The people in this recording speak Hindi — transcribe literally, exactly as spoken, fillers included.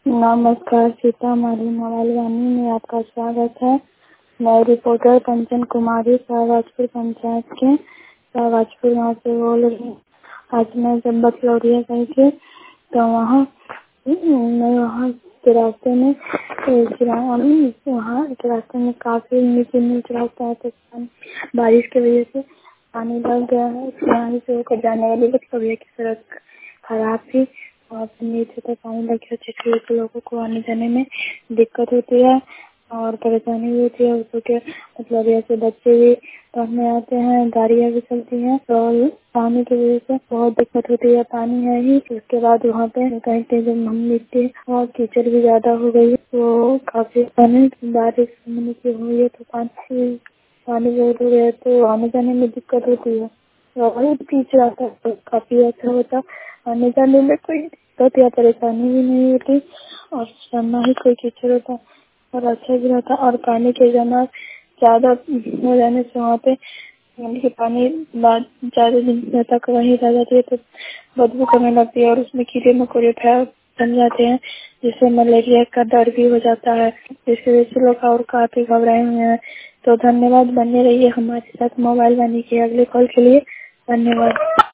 नमस्कार, सीतामढ़ी मोबाइल वाणी में आपका स्वागत है। मैं रिपोर्टर कंचन कुमारी शाहबाजपुर पंचायत के शाहबाजपुर गाँव से बोल रही हूँ। आज मैं जब बतलौरिया गई थी तो वहाँ मैं वहाँ के रास्ते में वहाँ के रास्ते में काफ़ी नीचे नीचे रास्ता है, तो बारिश की वजह से पानी लग गया है। यहाँ से होकर जाने वाली बतलौरिया की सड़क खराब थी, वहाँ पर नीचे तक पानी लग गया, जिसकी वजह से लोगों को आने जाने में दिक्कत होती है और परेशानी भी होती है। उसको के मतलब ऐसे बच्चे भी पढ़ने आते हैं, गाड़ियाँ भी चलती हैं, तो पानी की वजह से बहुत दिक्कत होती है। पानी है ही, उसके बाद वहाँ पे कहीं कहीं जब हम मिट्टी और कीचड़ भी ज्यादा हो गई है, तो काफी पानी बारिश होने की हुई है तो पानी पानी बहुत हो गया, तो आने जाने में दिक्कत होती है। वही कीचड़ आता है तो काफी अच्छा होता, आने जाने में कोई दिक्कत या परेशानी भी नहीं होती और ना ही कोई कीचड़ होता और अच्छा भी रहता। और पानी के जमा ज्यादा हो जाने से वहाँ पे के पानी बाद ज्यादा दिन तक वहीं रह जाती है तो बदबू करने लगती है और उसमें कीड़े मकोड़े बन जाते हैं, जिससे मलेरिया का डर भी हो जाता है। जिसकी वजह से लोग और काफी घबराए हुए हैं। तो धन्यवाद, बने रहिए हमारे साथ मोबाइल वाणी के अगले कॉल के लिए। धन्यवाद।